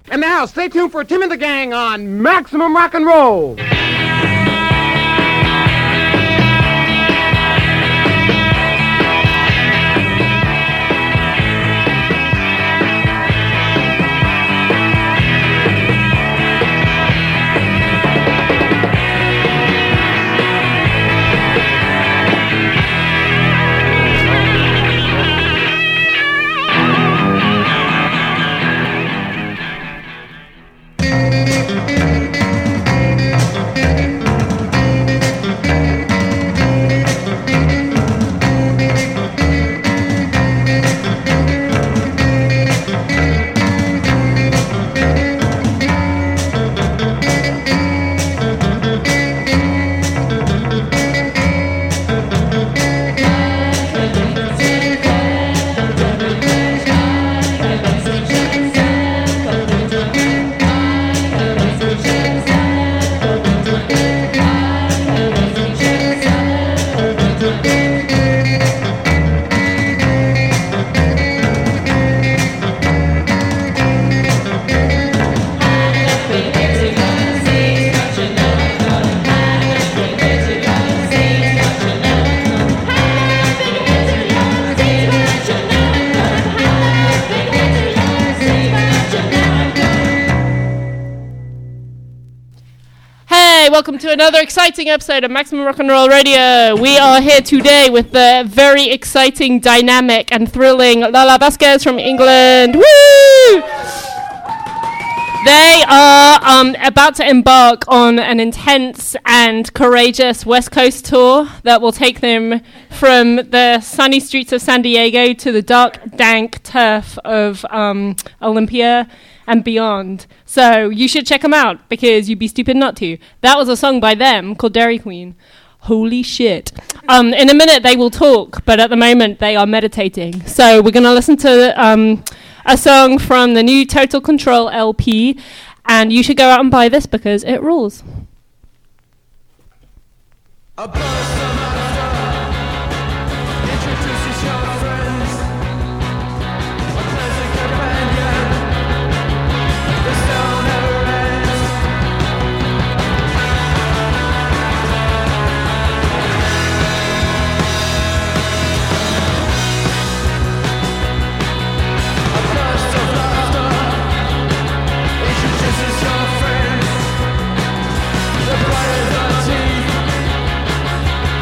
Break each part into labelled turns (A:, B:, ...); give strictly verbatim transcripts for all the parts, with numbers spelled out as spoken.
A: And now, stay tuned for Tim and the Gang on Maximum Rock and Roll.
B: Welcome to another exciting episode of Maximum Rock and Roll Radio. We are here today with the very exciting, dynamic, and thrilling Lala Vasquez from England. Woo! They are um, about to embark on an intense and courageous West Coast tour that will take them from the sunny streets of San Diego to the dark, dank turf of um, Olympia and beyond. So you should check them out because you'd be stupid not to. That was a song by them called Dairy Queen. Holy shit. Um, in a minute they will talk, but at the moment they are meditating. So we're going to listen to um, a song from the new Total Control L P, and you should go out and buy this because it rules.
C: The brighter the teeth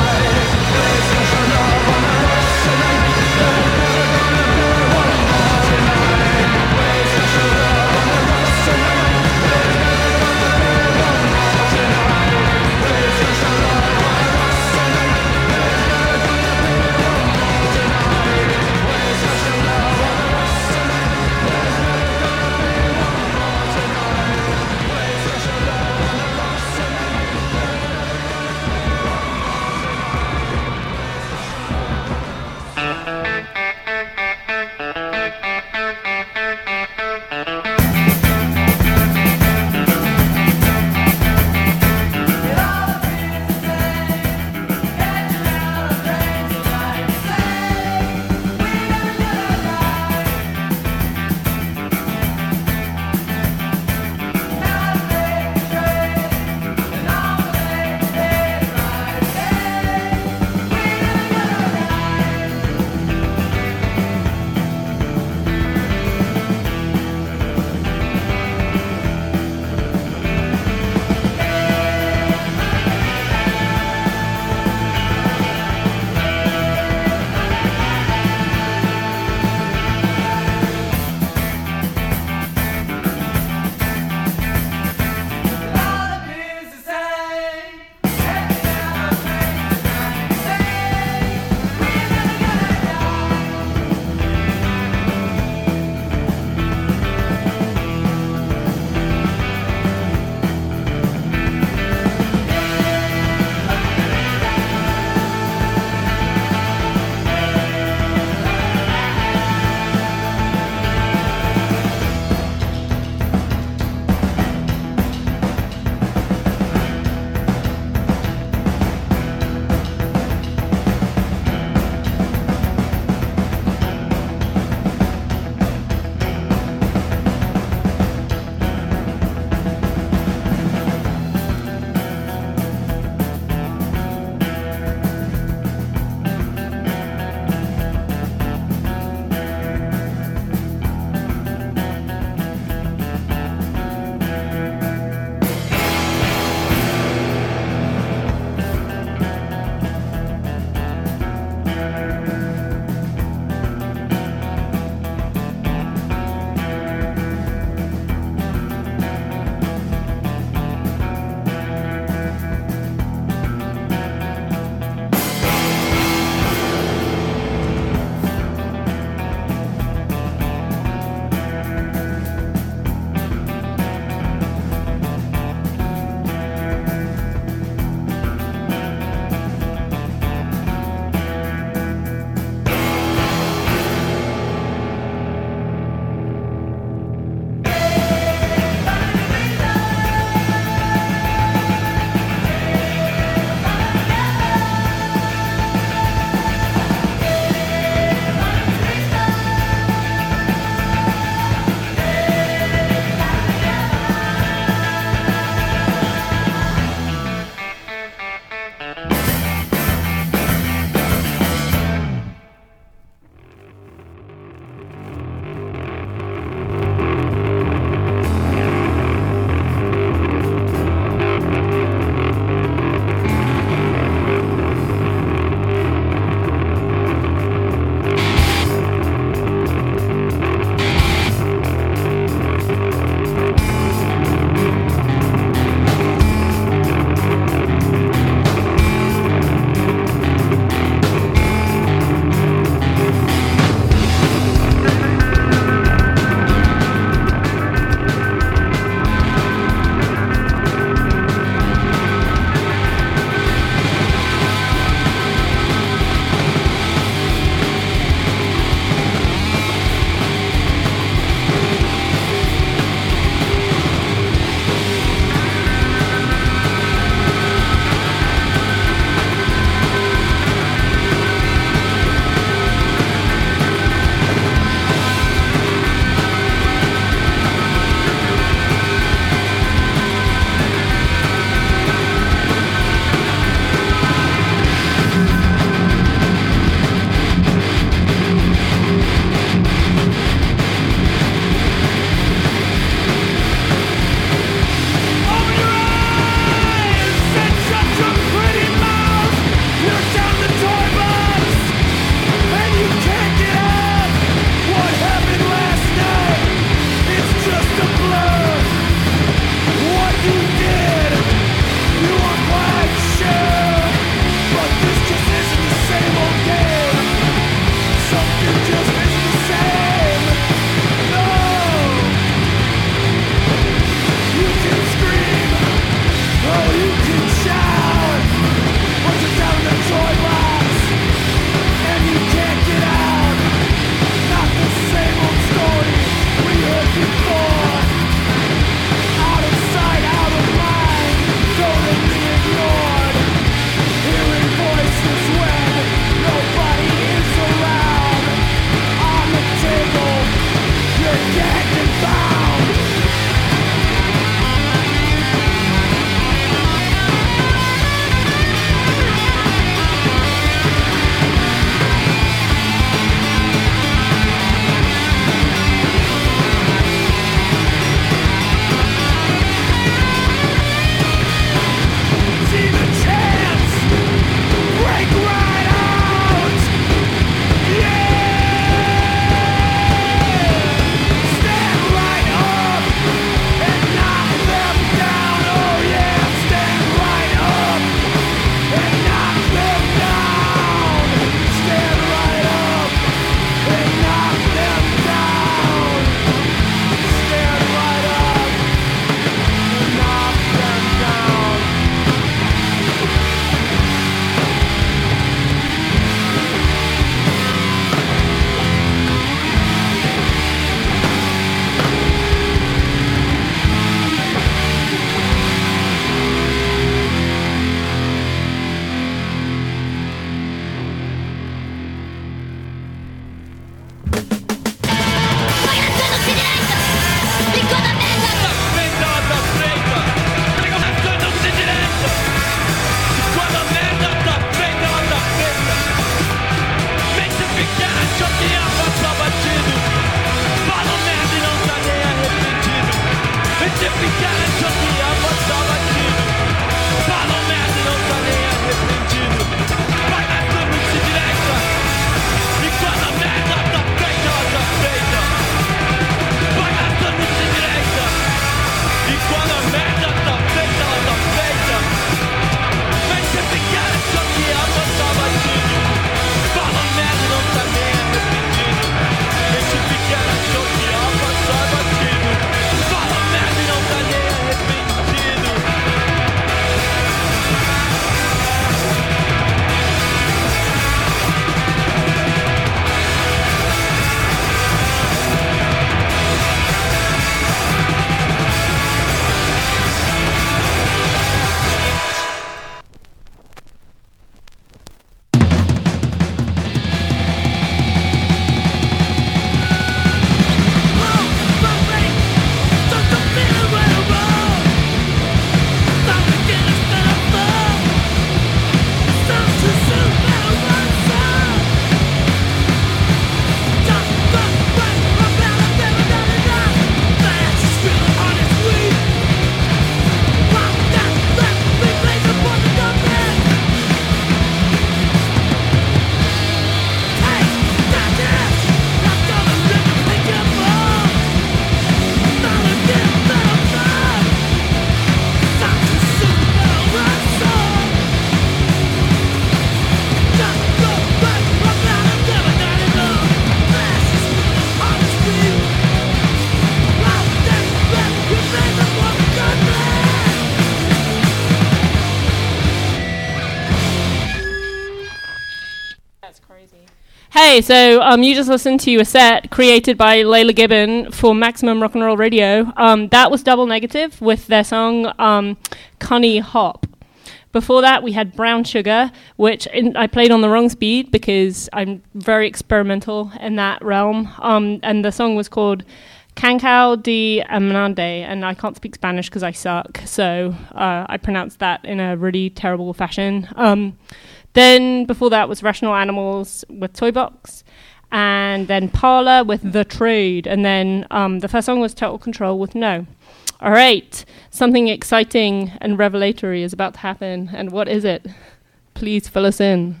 B: Hey, so um, you just listened to a set created by Layla Gibbon for Maximum Rock and Roll Radio. Um, that was Double Negative with their song um, Connie Hop. Before that, we had Brown Sugar, which in, I played on the wrong speed because I'm very experimental in that realm. Um, and the song was called Cancao de Amande, and I can't speak Spanish because I suck, so uh, I pronounced that in a really terrible fashion. Um, then before that was Rational Animals with Toy Box, and then Parla with The Trade, and then um, the first song was Total Control with No. All right, something exciting and revelatory is about to happen, and what is it? Please fill us in.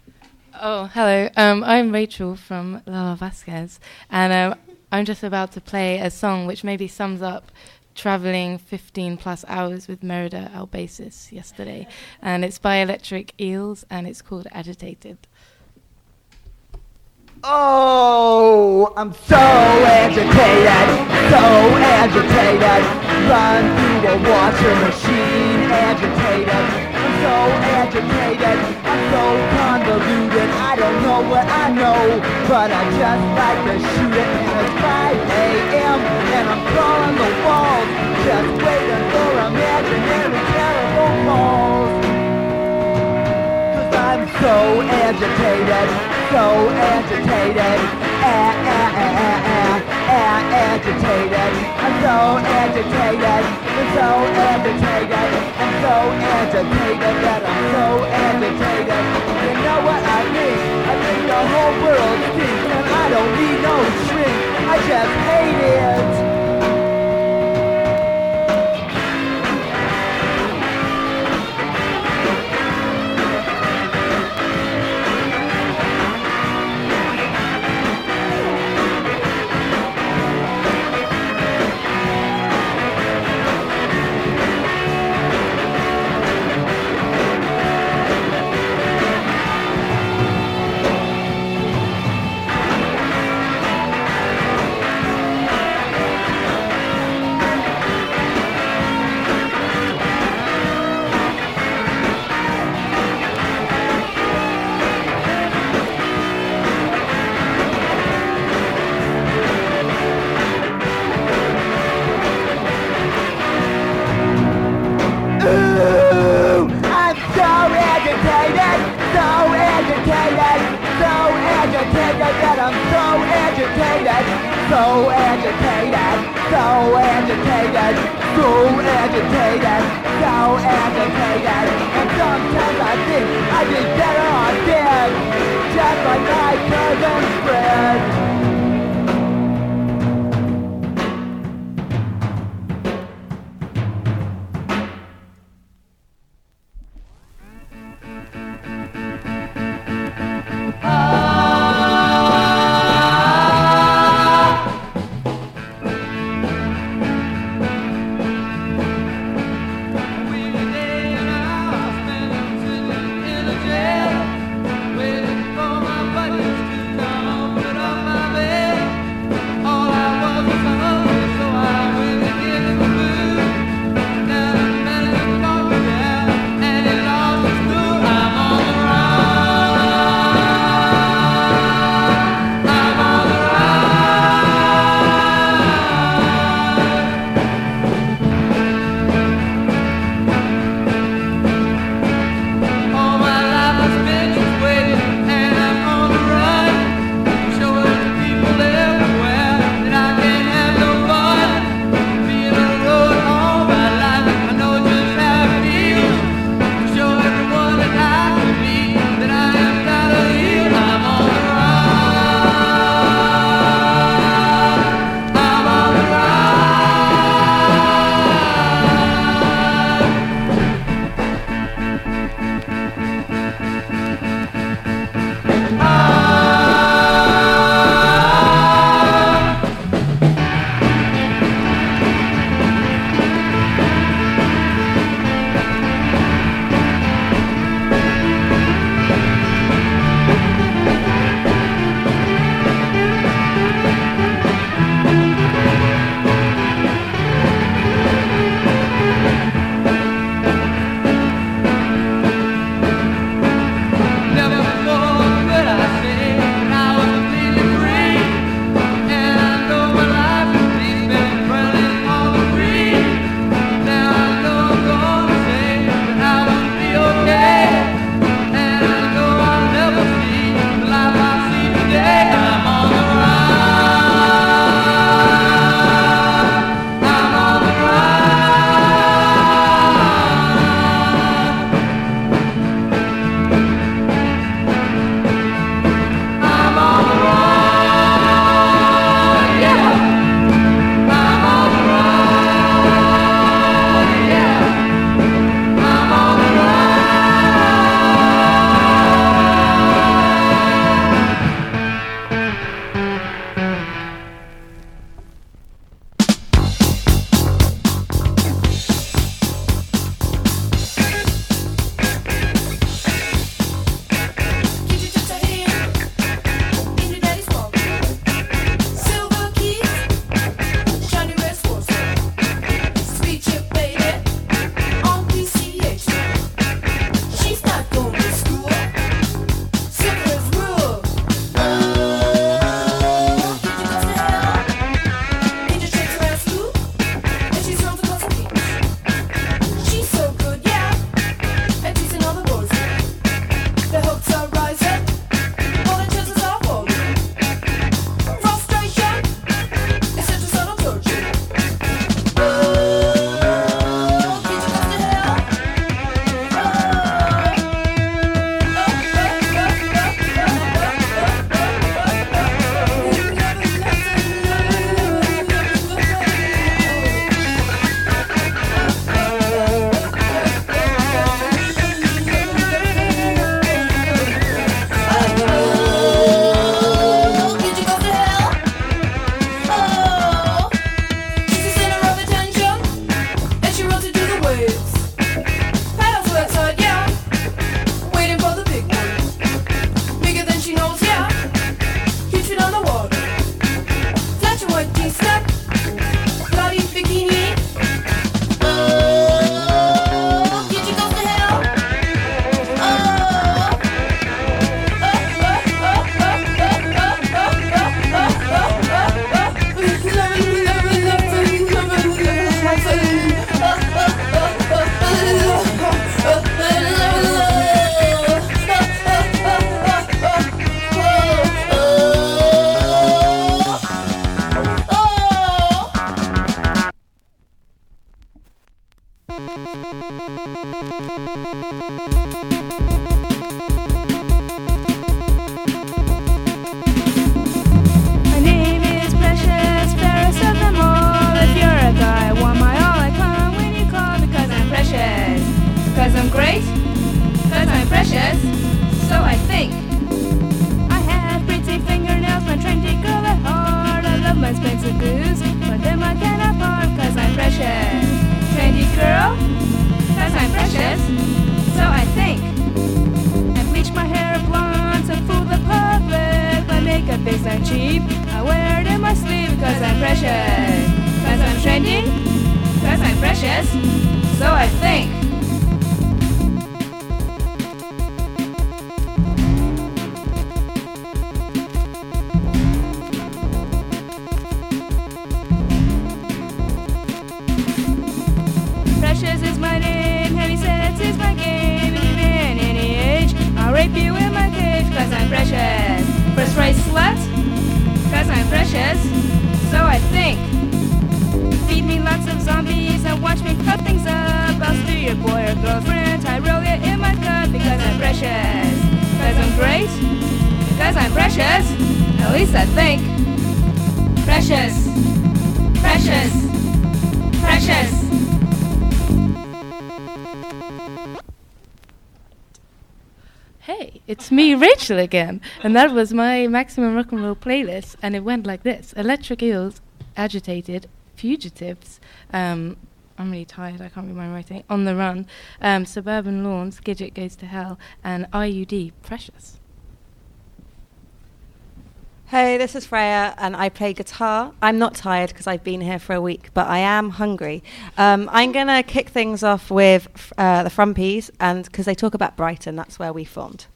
C: Oh, hello. Um, I'm Rachel from Lala Vasquez, and um, I'm just about to play a song which maybe sums up traveling fifteen plus hours with Merida Albasis yesterday. And it's by Electric Eels, and it's called Agitated.
D: Oh, I'm so agitated, so agitated. Run through a washing machine, agitated. I'm so agitated, I'm so convoluted. I don't know what I know, but I just like to shoot it. And it's five a.m. and I'm crawling the walls, just waiting for imaginary terrible calls. Cause I'm so agitated, so agitated, ah, ah, ah, ah, ah, ah, agitated. I'm so agitated, I'm so agitated, I'm so agitated that I'm so agitated. You know what I mean? I think the whole world stinks and I don't need no shrink. I just hate it. So agitated, so agitated, so agitated, so agitated. And sometimes I think I'd be better off dead, just like my cousin Fred.
E: Waiting for my buddies to come home. My name is Precious, fairest of them all. If you're a guy, I want my all. I come when you call because I'm precious. Because I'm great, because I'm precious. So I think. I have pretty fingernails, my trendy girl at heart. I love my expensive booze, but them I can't afford because I'm precious. Trendy girl, because I'm precious. So I think. I bleach my hair blonde to fool the public. My makeup is not cheap. I wear it in my sleeve because I'm precious. Because I'm trendy. Because I'm precious. So I think. Precious is my name, heavy sets is my game. Even any age, I'll rape you in my cage. Cause I'm precious. First rate slut, cause I'm precious. So I think. Feed me lots of zombies and watch me cut things up. I'll steal your boy or girlfriend, I roll you in my cup. Because I'm precious. Cause I'm great. Because I'm precious. At least I think. Precious. Precious. Precious.
C: Hey, it's me, Rachel, again. And that was my Maximum Rock and Roll playlist. And it went like this. Electric Eels, Agitated, Fugitives, um, I'm really tired, I can't read my writing, On the Run, um, Suburban Lawns, Gidget Goes to Hell, and I U D, Precious.
F: Hey, this is Freya, and I play guitar. I'm not tired because I've been here for a week, but I am hungry. Um, I'm going to kick things off with uh, the Frumpies, and because they talk about Brighton, that's where we formed.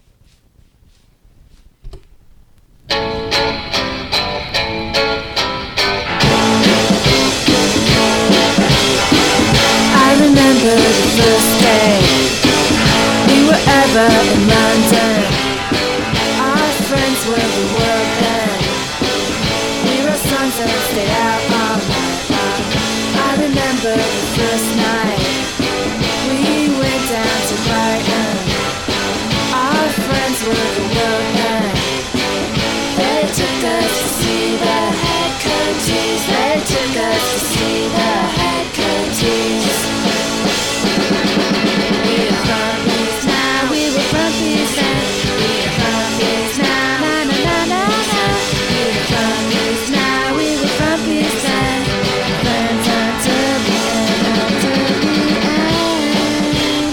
E: I remember the first day we were ever in London. Our friends were the world then. We wrote songs and stayed out all night long. I remember the first night we went down to Brighton. Our friends were the world then. They took us to see the head coaches. They took us to see the head coaches. We are frumpies now, we were frumpies then. We are frumpies now, na na na na na. We are frumpies now, we were frumpies then. Friends until the end, until the end.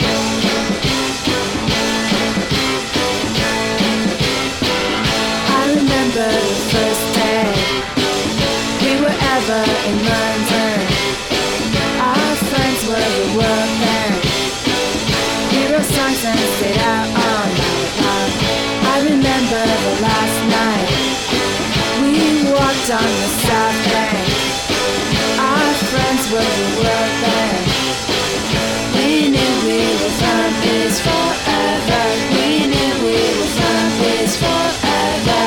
E: I remember the first day we were ever in London. Our friends were the world then. We wrote songs and stayed out all night long. I remember the last night we walked on the South Bank. Our friends were the world then. We knew we were frumpies forever. We knew we were frumpies forever.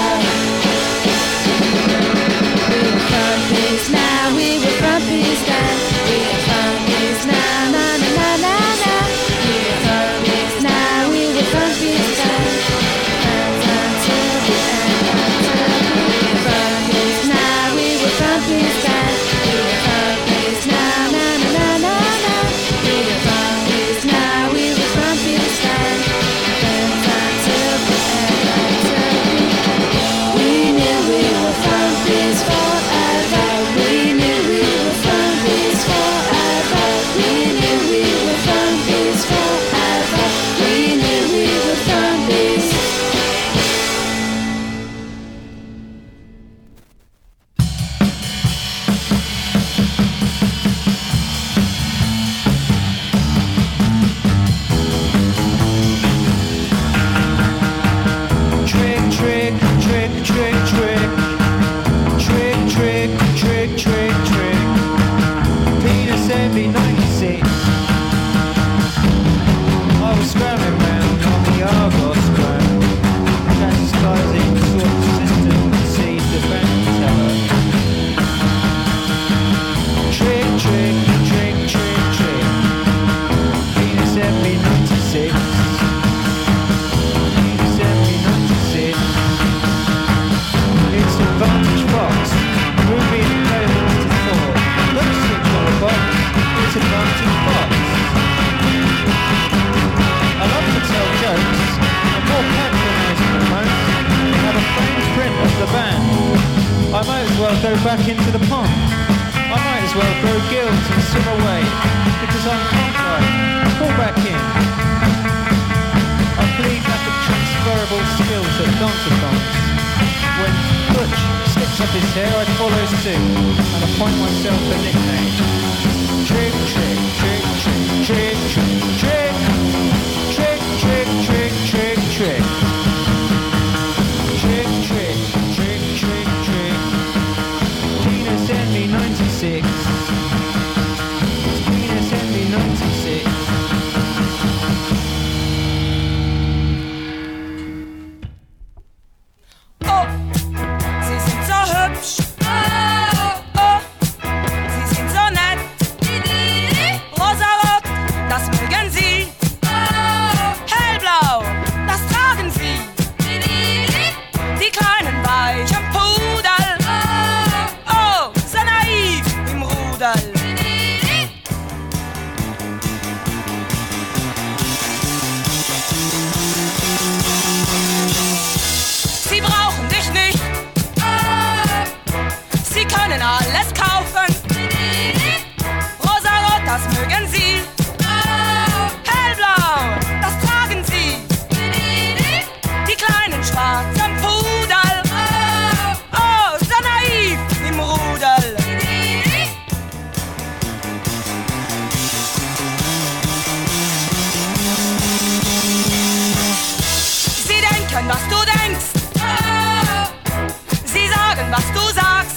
E: We were frumpies now, we were frumpies then. We are frumpies now, na na na na na. We are frumpies now, we were frumpies then. Friends until the end, until we are frumpies now, we were frumpies then. We are frumpies now, na na na
G: might as well go back into the pond. I might as well grow gills and swim away, because I'm pond-like. Fall back in. I plead lack of transferable skills at danceathons. When Butch sticks up his hair, I follow suit and appoint myself a nickname. Trick, trick, trick, trick, trick, trick, trick. Trick, trick, trick, trick, trick. Trick, trick, trick, trick, trick. Tina sent me ninety-six. Tina sent me ninety-six.
E: Oh, Sie sind so hübsch. Oh, oh, Sie sind so nett. Rosarot, das mögen Sie. Hellblau, das tragen Sie. Die kleinen weichen Pudel. Oh, so naiv im Rudel. Sie brauchen dich nicht. Sie können alles kaufen. Rosarot, das mögen Sie. Hellblau, das tragen Sie. Die kleinen schwarzen Pudel. Oh, so naiv im Rudel. Sie denken, was du denkst. Sie sagen, was du sagst.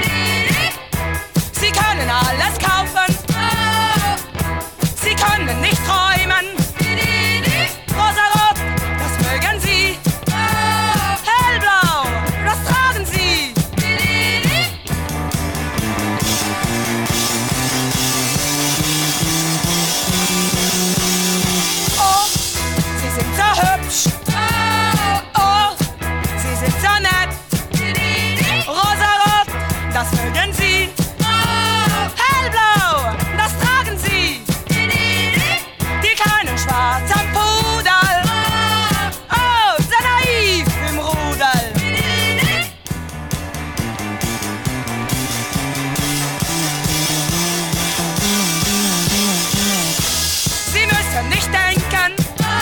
E: Sie können alles kaufen. Sie können nicht träumen. Rosarot, das mögen Sie. Hellblau, das tragen Sie. Oh, Sie sind so hübsch. Oh, Sie sind so nett. Rosarot, das mögen Sie. Hellblau, das tragen Sie. Die kleinen schwarzen Pudel. Oh, so naiv im Rudel. Sie müssen nicht denken.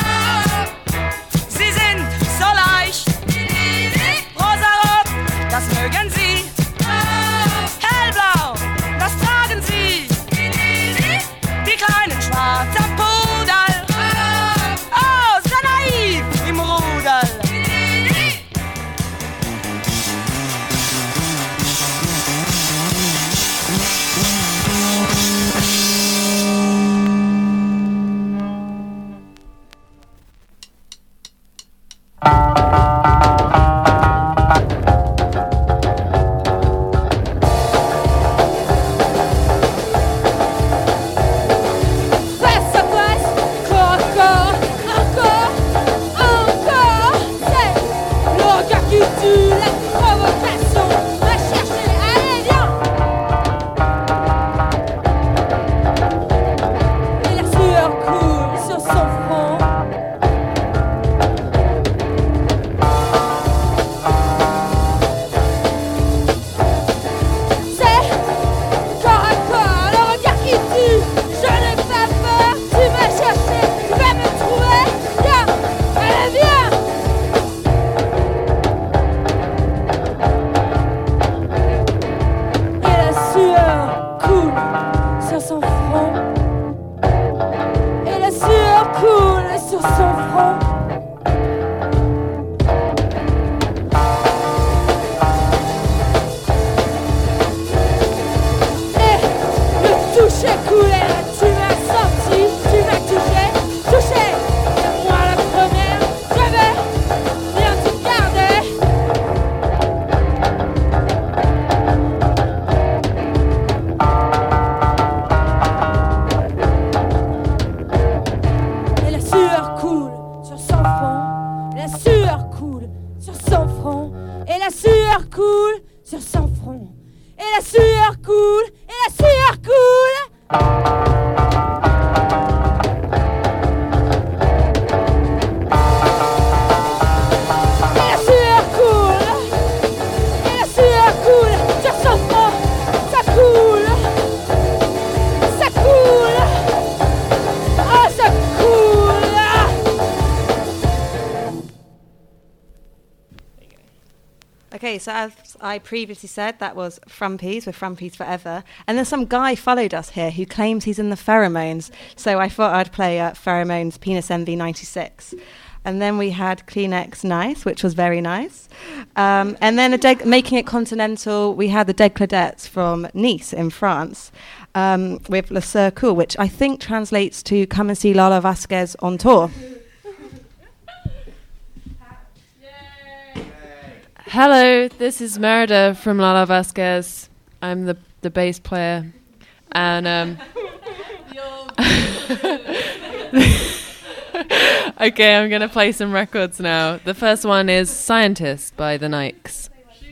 E: Sie sind so leicht. Rosarot, das mögen Sie. Hellblau, das tragen Sie. Die kleinen schwarzen Pudel. Oh, so naiv im Rudel.
F: Okay, so as I previously said, that was Frumpies with Frumpies Forever. And then some guy followed us here who claims he's in the Pheromones. So I thought I'd play uh, Pheromones Penis Envy ninety-six. And then we had Kleenex Nice, which was very nice. Um, and then a dead, making it continental, we had the Dead Claudettes from Nice in France um, with Le Circle, which I think translates to come and see Lala Vasquez on tour.
H: Hello, this is Merida from Lala Vasquez. I'm the, the bass player. And um okay, I'm going to play some records now. The first one is Scientist by the Nikes.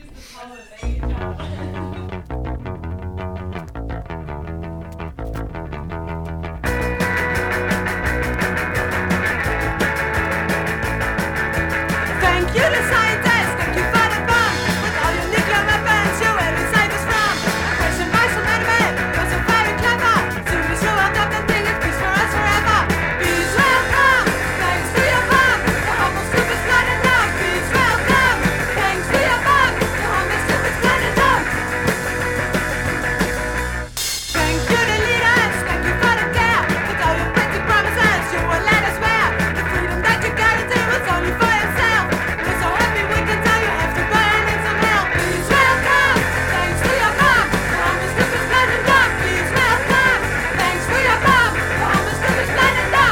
I: Thank you to scientists, thank you for the bomb. With all your nuclear weapons, you will save us from oppression by some enemy. You're so very clever. Soon as you are done, the thing is peace for us forever. Peace will come, thanks to your bomb. The humble stupid's not enough. Peace will come, thanks to your bomb. The humble stupid's not enough. Thank you to leaders, thank you for the care. With all your printed promises, you will let us wear the freedom that you guarantee was only for yourself. We're so happy we can tell you if you burn in some hell. Peace will come, thanks to your bomb. The humble stupid's not enough. Peace will come, thanks to your bomb. The humble stupid's not enough.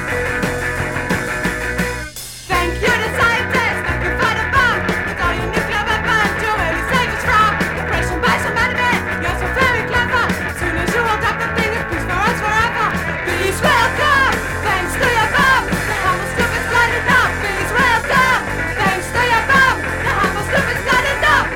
I: Thank you to scientists, thank you for the bomb. With all your nuclear weapons, you will save us from oppression by some enemy. You're so very clever. Soon as you hold up the thing, it's peace for us forever. Peace will come, thanks to your bomb. The humble stupid's not enough. Peace will come, thanks to your bomb. The humble stupid's not enough.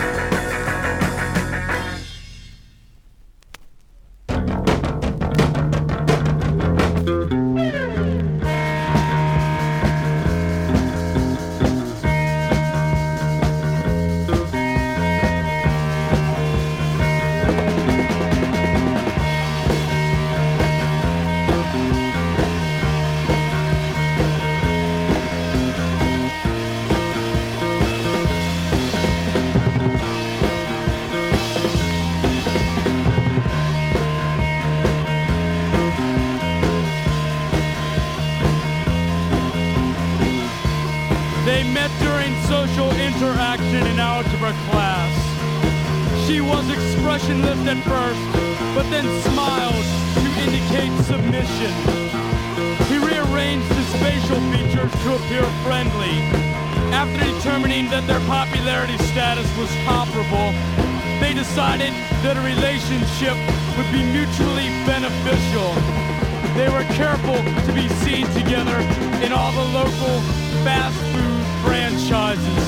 J: They met during social interaction in algebra class. She was expressionless at first, but then smiled to indicate submission. He rearranged his facial features to appear friendly. After determining that their popularity status was comparable, they decided that a relationship would be mutually beneficial. They were careful to be seen together in all the local fast food franchises.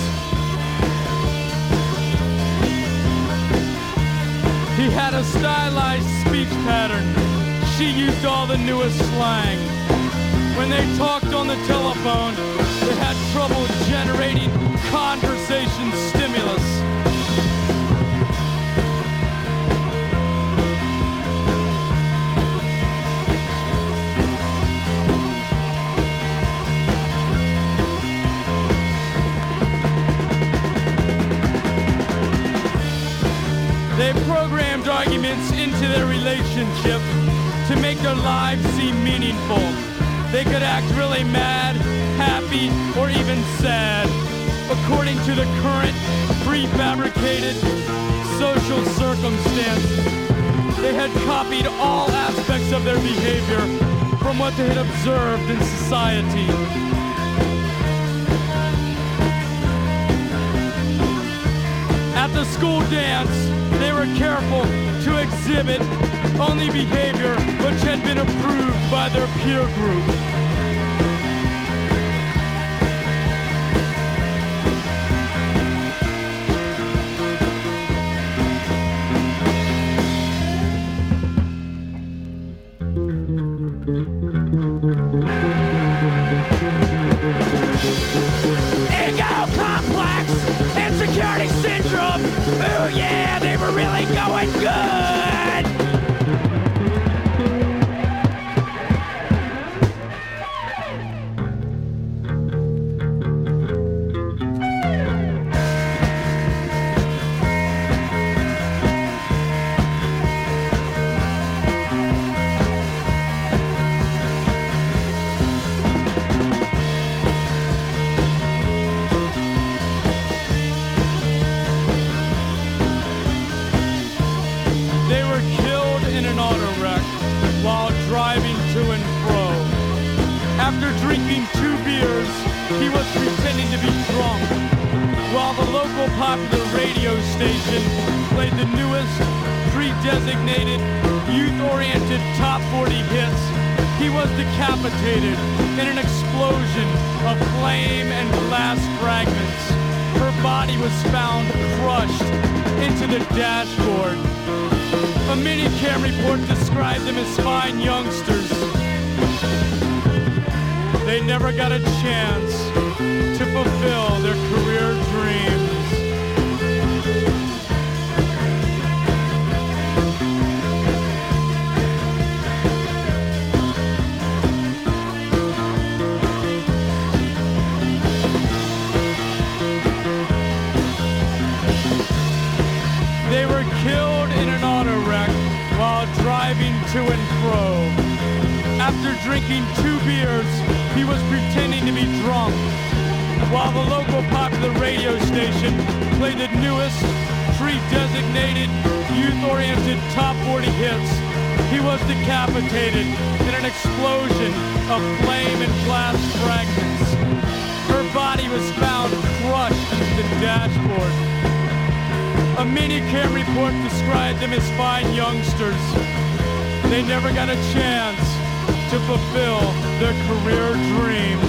J: He had a stylized speech pattern. She used all the newest slang. When they talked on the telephone, they had trouble generating conversation stimulus. They programmed arguments into their relationship to make their lives seem meaningful. They could act really mad, happy, or even sad, according to the current prefabricated social circumstances. They had copied all aspects of their behavior from what they had observed in society. At the school dance, they were careful to exhibit only behavior which had been approved by their peer group. Ego complex, insecurity syndrome. Ooh yeah, they were really going good. he was pretending to be drunk, while the local popular radio station played the newest, pre-designated, youth-oriented top forty hits. He was decapitated in an explosion of flame and glass fragments. Her body was found crushed into the dashboard. A Minicam report described them as fine youngsters. They never got a chance to fulfill their career dreams. They were killed in an auto wreck while driving to and fro. After drinking two beers, he was pretending to be drunk, while the local popular radio station played the newest, pre-designated, youth-oriented top forty hits. He was decapitated in an explosion of flame and glass fragments. Her body was found crushed into the dashboard. A Minicam report described them as fine youngsters. They never got a chance to fulfill their career dreams.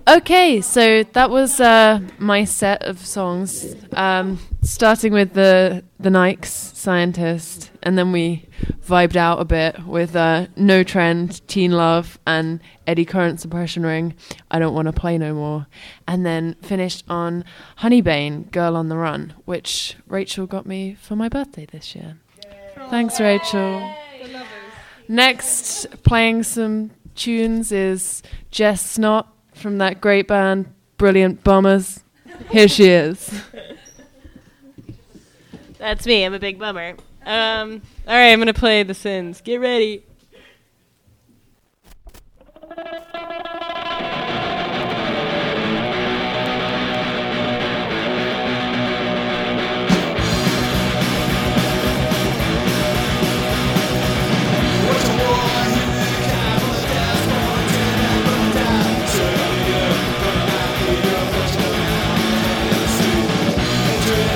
H: Okay, so that was uh, my set of songs, um, starting with the the Nikes Scientist, and then we vibed out a bit with uh, No Trend, Teen Love, and Eddie Current Suppression Ring, I Don't Want to Play No More, and then finished on Honeybane, Girl on the Run, which Rachel got me for my birthday this year. Yay. Thanks, Rachel. Next, playing some tunes is Jess Snot from that great band, Brilliant Bummers. Here she is.
B: That's me. I'm a big bummer. Um, all right, I'm going to play The Sins. Get ready.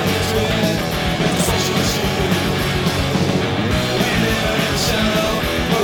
K: Shadow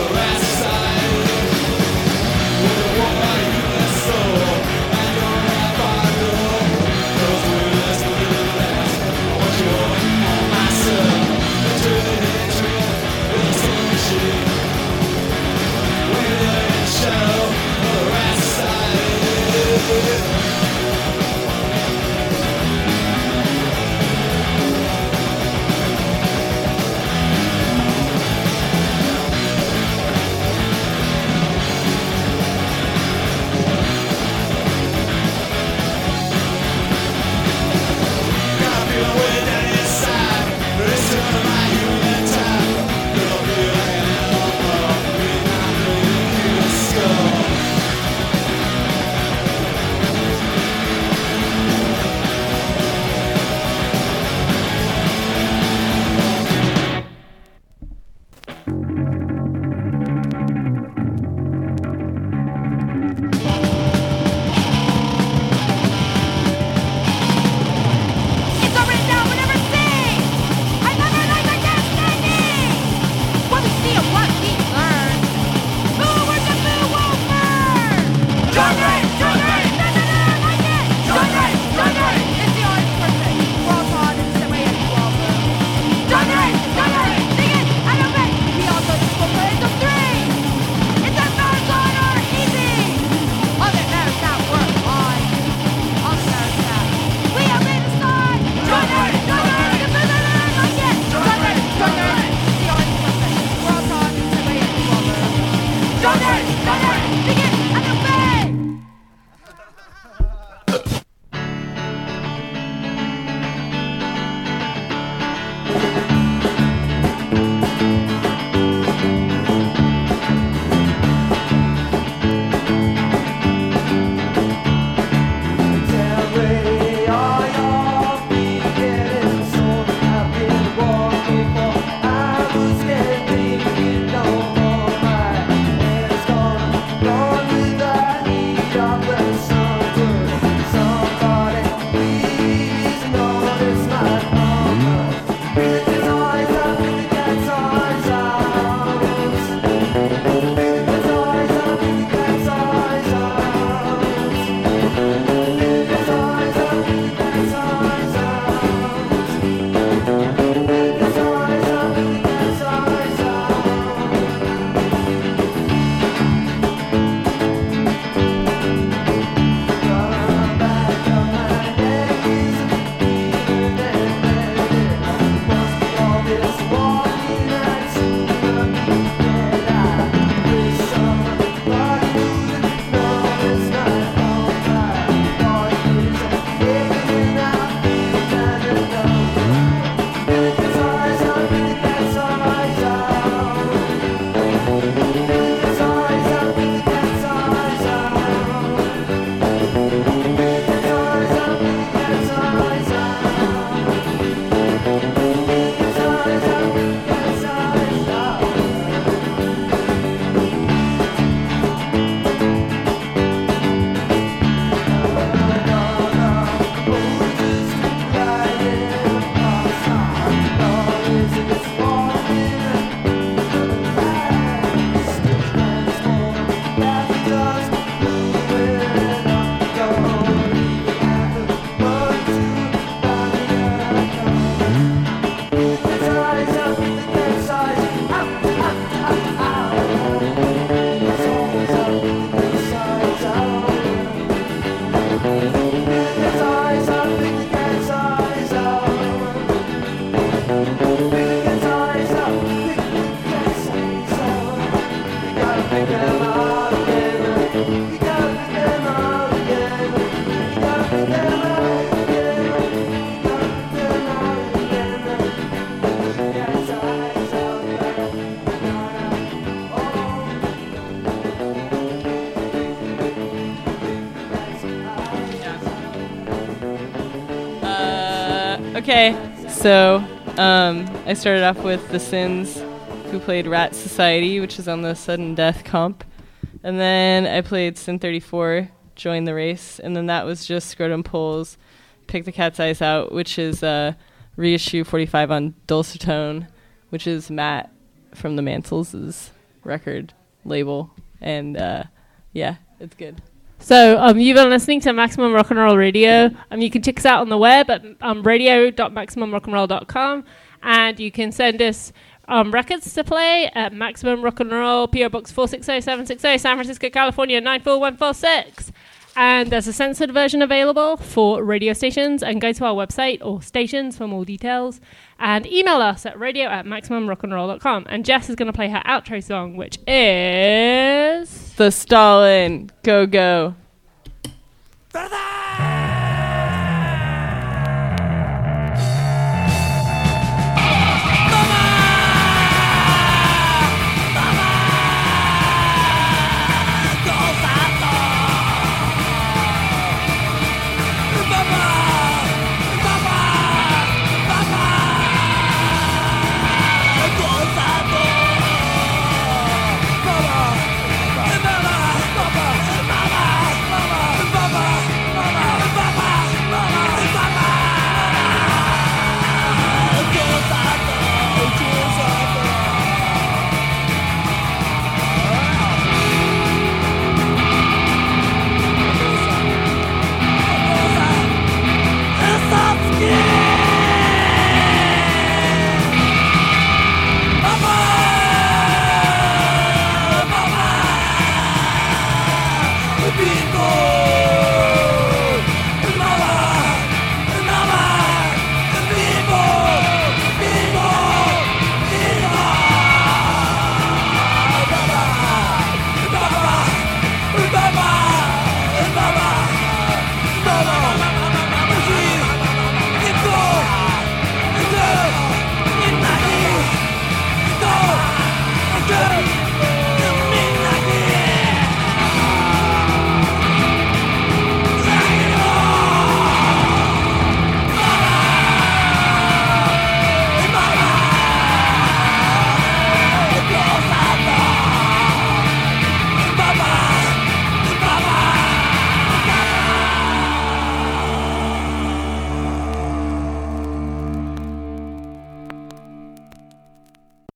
K: Okay, so um, I started off with The Sins, who played Rat Society, which is on the Sudden Death comp. And then I played Sin thirty-four, Join the Race. And then that was just Scrotum Pulls, Pick the Cat's Eyes Out, which is uh, reissue forty-five on Dulcitone, which is Matt from the Mantles' record label. And uh, yeah, it's good.
B: So um, you've been listening to Maximum Rock and Roll Radio. Um, you can check us out on the web at um, radio dot maximum rock and roll dot com, and you can send us um, records to play at Maximum Rock and Roll, P O Box four six zero seven six zero, San Francisco, California nine four one four six. And there's a censored version available for radio stations. And go to our website or stations for more details. And email us at radio at maximum rock and roll dot com. And Jess is going to play her outro song, which is...
K: The Stalin. Go, go.
I: Verdad!